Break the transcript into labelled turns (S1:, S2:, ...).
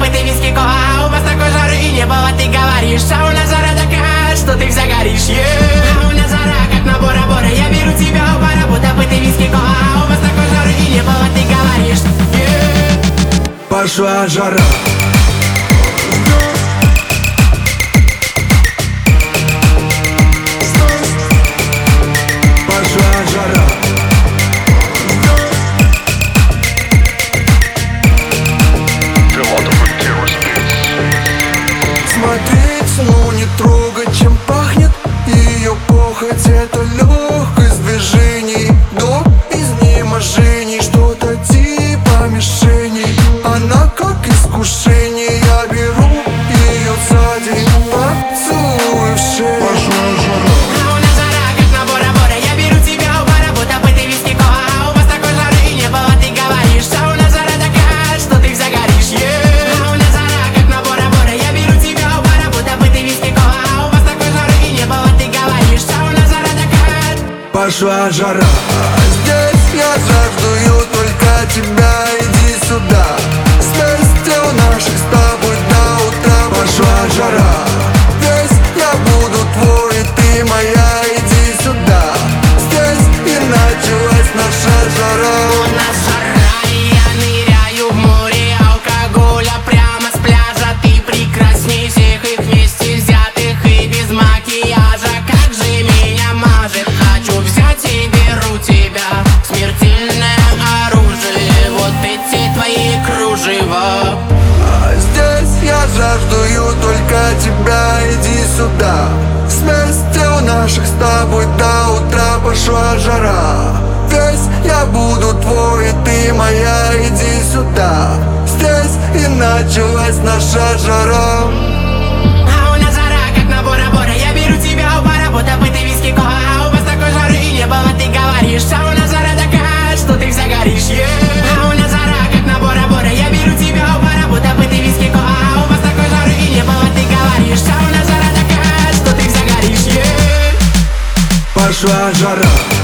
S1: допытый виски кола. А у вас такой жары и не было, ты говоришь. А у нас жара такая, что ты вся горишь, А у нас жара, как на Бора-Бора. Я беру тебя у бара, допытый виски кола. А у вас такой жары и не было, ты говоришь,
S2: Пошла жара.
S3: Смотреть, но не трогать, чем пахнет ее похоть. Это легкость движений до изнеможений, что-то типа мишени. Она как искушение, я беру ее сзади, поцелуй в шею.
S2: Пошла жара.
S1: А у нас жара, как на Бора-Бора. Я беру тебя у бара, допытый виски кола. А у вас такой жары и не было, ты говоришь. А у нас жара такая, что ты вся горишь, А у нас жара, как на Бора-Бора. Я беру тебя у бара, допытый виски кола. А у вас такой жары и не было, ты говоришь. А у нас жара такая.
S2: Пошла жара.
S3: Здесь я жаждую только тебя, иди сюда. Вместе у наших с тобой до утра.
S2: Пошла жара.
S3: Здесь я буду твой, и ты моя, иди сюда. Здесь и началась наша жара.
S1: У нас жара, и я ныряю в море алкоголя прямо с пляжа. Ты прекрасней всех их вместе взятых и без макияжа. Как же меня мажет, хочу взять и беру тебя. Смертельное оружие, вот эти твои кружева.
S3: Здесь я жаждую только тебя, иди сюда. Вместе у наших с тобой до утра. Пошла жара. Весь я буду твой, и ты моя, иди сюда. Здесь и началась наша жара.
S1: А у нас жара, как на Бора-Бора. Я беру тебя у бара, допытый виски кола. А у вас такой жары и не было, ты говоришь. А у нас жара такая, что ты вся горишь, А у нас жара, как на Бора-Бора. Я беру тебя у бара, допытый виски кола. А у вас такой жары и не было, ты говоришь. А у нас жара такая, что ты вся горишь,
S2: Пошла жара.